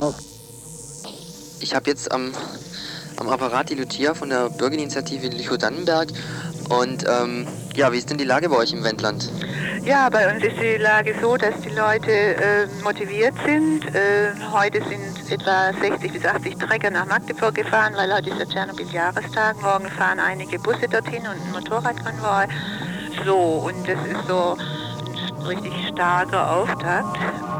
Ich habe jetzt am Apparat die Lucia von der Bürgerinitiative Lüchow-Dannenberg. Und ja, wie ist denn die Lage bei euch im Wendland? Ja, bei uns ist die Lage so, dass die Leute motiviert sind. Heute sind etwa 60 bis 80 Trecker nach Magdeburg gefahren, weil heute ist der Tschernobyl-Jahrestag. Morgen fahren einige Busse dorthin und ein Motorradkonvoi. So, und das ist so ein richtig starker Auftakt.